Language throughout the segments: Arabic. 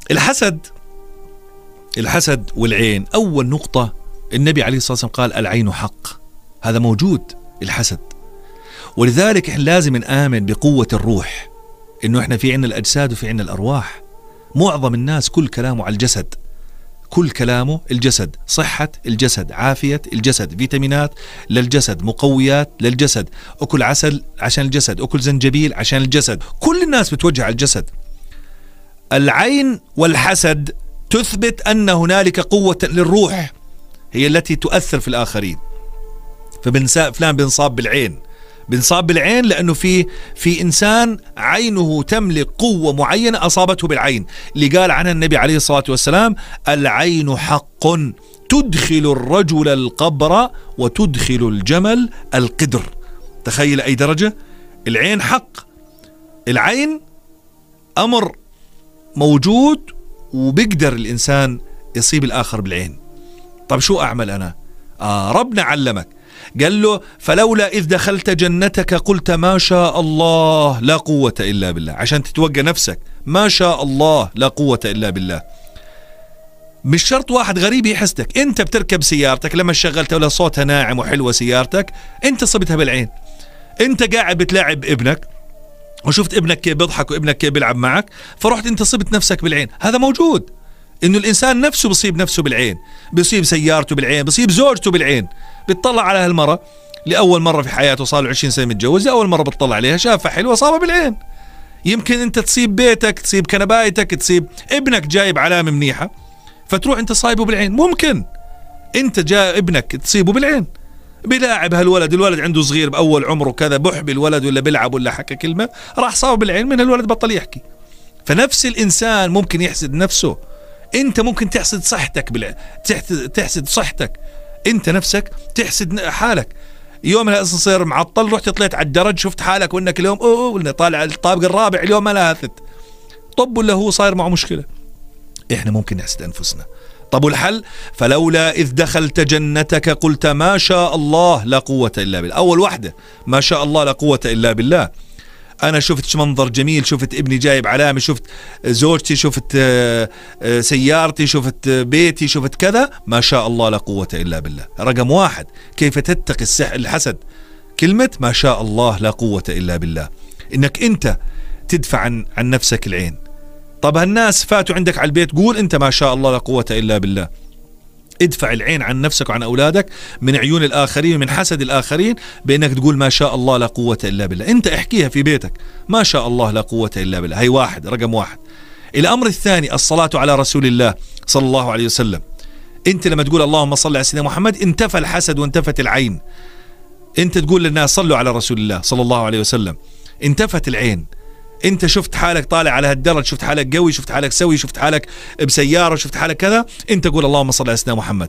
الحسد والعين، أول نقطة النبي عليه الصلاة والسلام قال العين حق، هذا موجود الحسد. ولذلك إحنا لازم نآمن بقوة الروح، إنه إحنا في عنا الأجساد وفي عنا الأرواح. معظم الناس كل كلامه على الجسد، كل كلامه الجسد، صحة الجسد، عافية الجسد، فيتامينات للجسد، مقويات للجسد، أكل عسل عشان الجسد، أكل زنجبيل عشان الجسد. كل الناس بتوجه على الجسد. العين والحسد تثبت أن هنالك قوة للروح هي التي تؤثر في الآخرين. فلان بنصاب بالعين، بنصاب بالعين لأنه في إنسان عينه تملك قوة معينة أصابته بالعين، اللي قال عنها النبي عليه الصلاة والسلام العين حق تدخل الرجل القبر وتدخل الجمل القدر. تخيل أي درجة. العين حق، العين أمر موجود وبيقدر الإنسان يصيب الآخر بالعين. طب شو أعمل أنا؟ ربنا علمك، قال له فلولا إذ دخلت جنتك قلت ما شاء الله لا قوة إلا بالله، عشان تتوقع نفسك ما شاء الله لا قوة إلا بالله. مش شرط واحد غريب يحسدك، انت بتركب سيارتك لما شغلتها ولا صوتها ناعم وحلوة سيارتك، انت صبتها بالعين. انت قاعد بتلاعب ابنك وشفت ابنك كيف بيضحك وابنك كيف بيلعب معك، فرحت انت صبت نفسك بالعين. هذا موجود، انه الانسان نفسه بصيب نفسه بالعين، بصيب سيارته بالعين، بصيب زوجته بالعين. بتطلع على هالمرة لأول مرة في حياته، صار له 20 سنة متجوز، أول مرة بتطلع عليها شافها حلوة صابها بالعين. يمكن انت تصيب بيتك، تصيب كنبايتك، تصيب ابنك جايب علامة منيحة فتروح انت صايبه بالعين. ممكن انت جاء ابنك تصيبه بالعين، بيلاعب هالولد، الولد عنده صغير بأول عمره كذا، بحب الولد ولا بيلعب ولا حكى كلمة راح صابه بالعين، من الولد بطل يحكي. فنفس الإنسان ممكن يحسد نفسه. انت ممكن تحسد صحتك تحسد صحتك، انت نفسك تحسد حالك. يوم الاسانسير معطل، رحت طلعت على الدرج شفت حالك وانك اليوم ولا طالع الطابق الرابع اليوم ما لاثت، طب ولا هو صاير معه مشكلة. احنا ممكن نحسد انفسنا. طب والحل؟ فلولا إذ دخلت جنتك قلت ما شاء الله لا قوة إلا بالله. أول واحدة ما شاء الله لا قوة إلا بالله. أنا شفت منظر جميل، شفت ابني جايب علامة، شفت زوجتي، شفت سيارتي، شفت بيتي، شفت كذا، ما شاء الله لا قوة إلا بالله. رقم واحد كيف تتقي الحسد؟ كلمة ما شاء الله لا قوة إلا بالله، إنك أنت تدفع عن نفسك العين. طب هالناس فاتوا عندك على البيت، قول أنت ما شاء الله لا قوة إلا بالله. ادفع العين عن نفسك وعن أولادك من عيون الآخرين، من حسد الآخرين، بأنك تقول ما شاء الله لا قوة إلا بالله. أنت احكيها في بيتك ما شاء الله لا قوة إلا بالله. هي واحد، رقم واحد. الأمر الثاني الصلاة على رسول الله صلى الله عليه وسلم. أنت لما تقول اللهم صل على سيدنا محمد انتفى الحسد وانتفت العين. أنت تقول للناس صلوا على رسول الله صلى الله عليه وسلم، انتفت العين. انت شفت حالك طالع على هالدرج، شفت حالك قوي، شفت حالك سوي، شفت حالك بسيارة، شفت حالك كذا، انت قول اللهم صل على سيدنا محمد.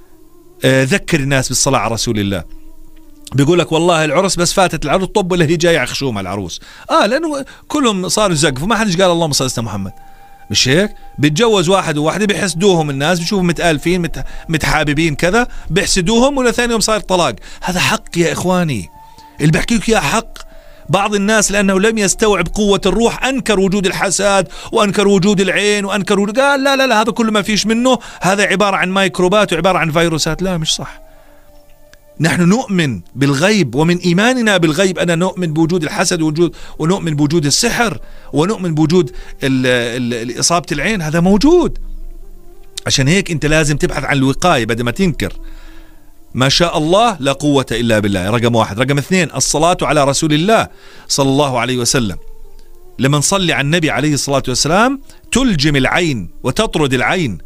ذكر الناس بالصلاة على رسول الله. بيقول لك والله العرس بس فاتت العروس، طب ولا هي جاية خشومة العروس. لأنه كلهم صاروا يزقفوا، ما حدش قال اللهم صل على سيدنا محمد. مش هيك؟ بيتجوز واحد وواحدة بيحسدوهم الناس، بيشوفوا متآلفين متحاببين كذا، بيحسدوهم، ولا ثاني يوم صار طلاق. هذا حق يا إخواني، اللي بحكي لك يا حق. بعض الناس لأنه لم يستوعب قوة الروح أنكر وجود الحسد وأنكر وجود العين وأنكر وجود، قال لا لا لا هذا كله ما فيش منه، هذا عبارة عن ميكروبات وعبارة عن فيروسات. لا، مش صح. نحن نؤمن بالغيب، ومن إيماننا بالغيب أنا نؤمن بوجود الحسد ونؤمن بوجود السحر، ونؤمن بوجود إصابة العين. هذا موجود. عشان هيك أنت لازم تبحث عن الوقاية بدل ما تنكر. ما شاء الله لا قوة إلا بالله، رقم واحد. رقم اثنين الصلاة على رسول الله صلى الله عليه وسلم. لما نصلي على النبي عليه الصلاة والسلام تلجم العين وتطرد العين.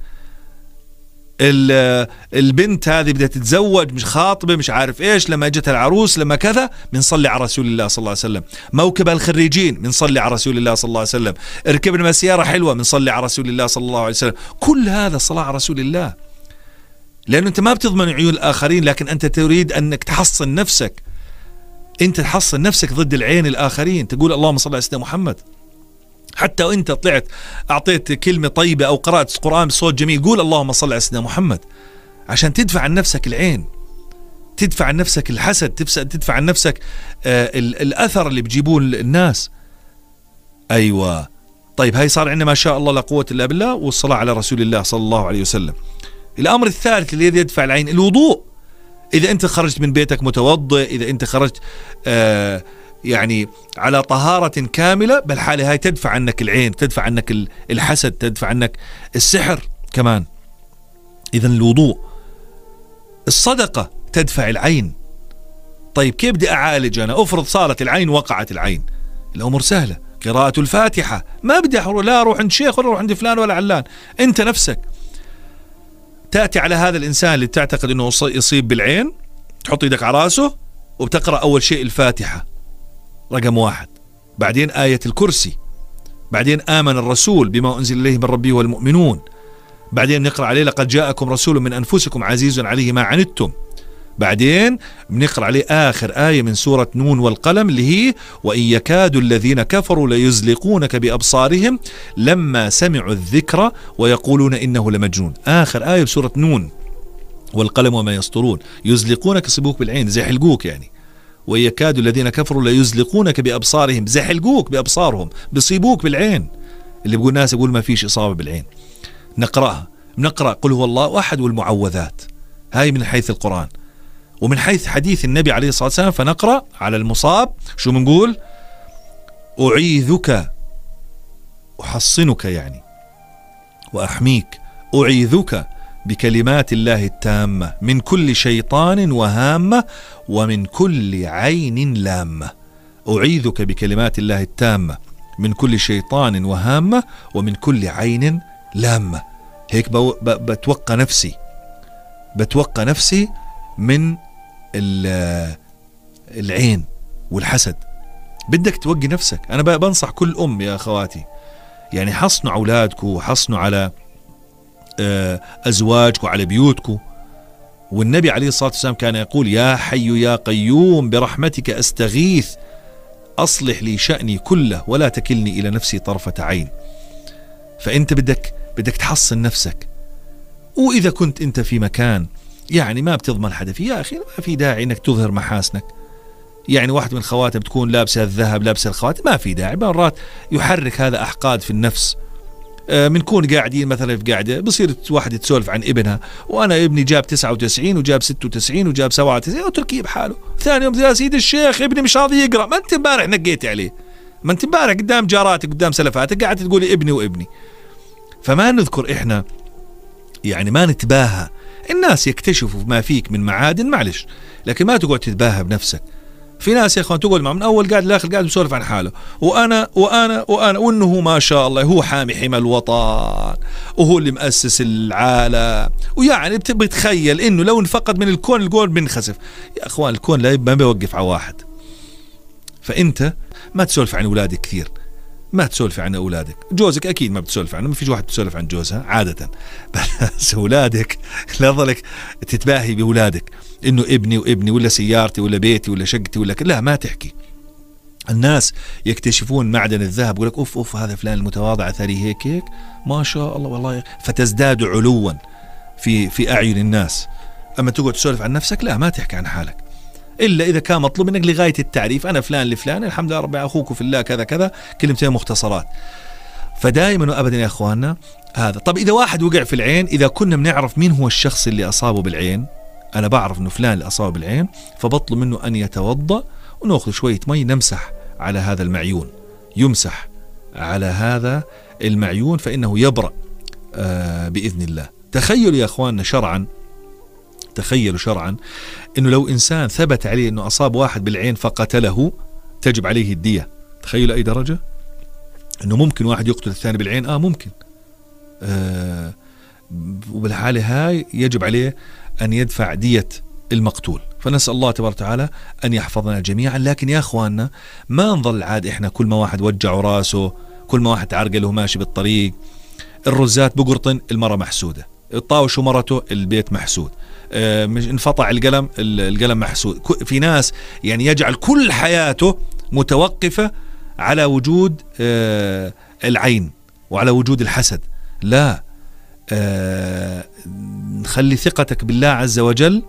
البنت هذه بدها تتزوج، مش خاطبة، مش عارف ايش، لما اجت العروس، لما كذا، بنصلي على رسول الله صلى الله عليه وسلم. موكب الخريجين بنصلي على رسول الله صلى الله عليه وسلم. ركبنا سيارة حلوة بنصلي على رسول الله صلى الله عليه وسلم. كل هذا الصلاة على رسول الله، لأنه أنت ما بتضمن عيون الآخرين، لكن أنت تريد أنك تحصن نفسك. أنت تحصن نفسك ضد العين الآخرين، تقول اللهم صل على سيدنا محمد. حتى وأنت طلعت أعطيت كلمة طيبة أو قرأت قرآن بصوت جميل، قول اللهم صل على سيدنا محمد، عشان تدفع عن نفسك العين، تدفع عن نفسك الحسد، تدفع عن نفسك الأثر اللي بيجيبون الناس. أيوة. طيب هاي صار عندنا ما شاء الله لا قوة إلا بالله والصلاة على رسول الله صلى الله عليه وسلم. الأمر الثالث الذي يدفع العين الوضوء. إذا أنت خرجت من بيتك متوضئ، إذا أنت خرجت يعني على طهارة كاملة، بالحالة هاي تدفع عنك العين، تدفع عنك الحسد، تدفع عنك السحر كمان. إذا الوضوء. الصدقة تدفع العين. طيب كيف بدي أعالج أنا؟ أفرض صارت العين، وقعت العين، الأمر سهلة، قراءة الفاتحة. ما بدي لا أروح عند شيخ ولا أروح عند فلان ولا علان، أنت نفسك تأتي على هذا الإنسان اللي تعتقد أنه يصيب بالعين، تحط يدك على راسه وبتقرأ أول شيء الفاتحة رقم 1، بعدين آية الكرسي، بعدين آمن الرسول بما أنزل إليه من ربه والمؤمنون، بعدين نقرأ عليه لقد جاءكم رسول من أنفسكم عزيز عليه ما عنتم، بعدين بنقرأ عليه آخر آية من سورة نون والقلم اللي هي وإن يكاد الذين كفروا ليزلقونك بأبصارهم لما سمعوا الذكر ويقولون إنه لمجنون. آخر آية بسورة نون والقلم وما يسطرون، يزلقونك يصيبوك بالعين، زي حلقوك يعني. وإن يكاد الذين كفروا ليزلقونك بأبصارهم، زي حلقوك بأبصارهم، بيصيبوك بالعين. اللي بيقول ناس يقول ما فيش إصابة بالعين. نقرأها، نقرأ قل هو الله أحد والمعوذات، هاي من حيث القرآن. ومن حيث حديث النبي عليه الصلاة والسلام فنقرأ على المصاب شو بنقول؟ أعيذك، أحصنك يعني وأحميك، أعيذك بكلمات الله التامة من كل شيطان وهامة ومن كل عين لامة. أعيذك بكلمات الله التامة من كل شيطان وهامة ومن كل عين لامة. هيك بتوقع نفسي من العين والحسد. بدك توقي نفسك. أنا بنصح كل أم يا أخواتي، يعني حصنوا أولادكم وحصنوا على أزواجكم وعلى بيوتكم. والنبي عليه الصلاة والسلام كان يقول يا حي يا قيوم برحمتك أستغيث أصلح لي شأني كله ولا تكلني إلى نفسي طرفة عين. فأنت بدك تحصن نفسك. وإذا كنت أنت في مكان يعني ما بتضمن حدا فيه، يا أخي ما في داعي أنك تظهر محاسنك. يعني واحد من الخواتم بتكون لابسة الذهب، لابسة الخواتم، ما في داعي. مرات يحرك هذا أحقاد في النفس. بنكون قاعدين مثلا في قاعدة، بصير واحد تسولف عن ابنها، وأنا ابني جاب 99 وجاب 96 وجاب 97، وتركيه بحاله. ثاني يوم يا سيد الشيخ ابني مش راضي يقرأ. ما أنت امبارح نقيت عليه، ما أنت امبارح قدام جاراتك قدام سلفاتك قاعد تقولي ابني وابني. فما نذكر إحنا يعني ما نتباهى. الناس يكتشفوا ما فيك من معادن معلش، لكن ما تقعد تتباهى بنفسك. في ناس يا اخوان تقعد مع من اول قاعد لاخر قاعد بيسولف عن حاله، وانا وانا وانا وانه ما شاء الله هو حامي حمى الوطن وهو اللي مؤسس العالم، ويعني بتخيل انه لو انفقد من الكون بنخسف. يا اخوان الكون لا ما بيوقف على واحد. فانت ما تسولف عن اولادك كثير، ما تسولف عن أولادك. جوزك أكيد ما بتسولف عنه، ما فيش واحد بتسولف عن جوزها عادة، بس أولادك لا ظلك تتباهي بأولادك إنه ابني وابني ولا سيارتي ولا بيتي ولا شقتي ولا لا، ما تحكي. الناس يكتشفون معدن الذهب يقول لك أوف أوف هذا فلان المتواضع ثري هيك ما شاء الله والله، فتزداد علوا في أعين الناس. أما تقعد تسولف عن نفسك لا، ما تحكي عن حالك إلا إذا كان مطلوب منك لغاية التعريف. أنا فلان لفلان الحمد لله رب أخوك في الله كذا كذا، كلمتين مختصرات. فدائما وأبدا يا أخواننا هذا. طب إذا واحد وقع في العين، إذا كنا بنعرف مين هو الشخص اللي أصابه بالعين، أنا بعرف إنه فلان اللي أصابه بالعين، فبطلب منه أن يتوضأ ونأخذ شوية مي نمسح على هذا المعيون، يمسح على هذا المعيون فإنه يبرأ بإذن الله. تخيلوا يا أخواننا شرعا، تخيلوا شرعا إنه لو إنسان ثبت عليه إنه أصاب واحد بالعين فقتله تجب عليه الدية. تخيلوا أي درجة إنه ممكن واحد يقتل الثاني بالعين. ممكن. وبالحالة هاي يجب عليه أن يدفع دية المقتول. فنسأل الله تبارك وتعالى أن يحفظنا جميعا. لكن يا أخواننا ما نظل عاد إحنا كل ما واحد وجعوا راسه، كل ما واحد تعرقله ماشي بالطريق، الرزات بقرطن المرة محسودة، الطاوش ومرته البيت محسود، مش انفطع القلم محسود. في ناس يعني يجعل كل حياته متوقفة على وجود العين وعلى وجود الحسد. لا، خلي ثقتك بالله عز وجل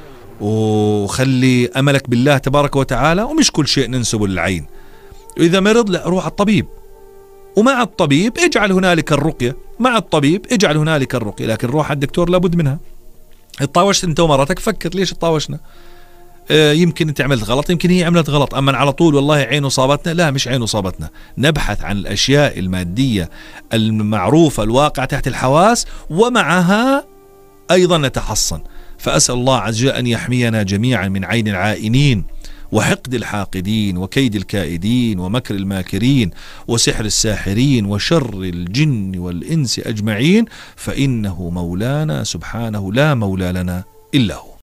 وخلي أملك بالله تبارك وتعالى، ومش كل شيء ننسبه للعين. وإذا مرض لا، روح على الطبيب ومع الطبيب اجعل هنالك الرقية، مع الطبيب اجعل هنالك الرقية، لكن روح على الدكتور لابد منها. اتطاوشت انت ومرتك، فكر ليش اتطاوشنا؟ يمكن انت عملت غلط، يمكن هي عملت غلط. اما على طول والله عينه صابتنا، لا مش عينه صابتنا، نبحث عن الاشياء المادية المعروفة الواقعة تحت الحواس، ومعها ايضا نتحصن. فاسأل الله عز وجل ان يحمينا جميعا من عين العائنين، وحقد الحاقدين، وكيد الكائدين، ومكر الماكرين، وسحر الساحرين، وشر الجن والإنس أجمعين، فإنه مولانا سبحانه لا مولى لنا إلا هو.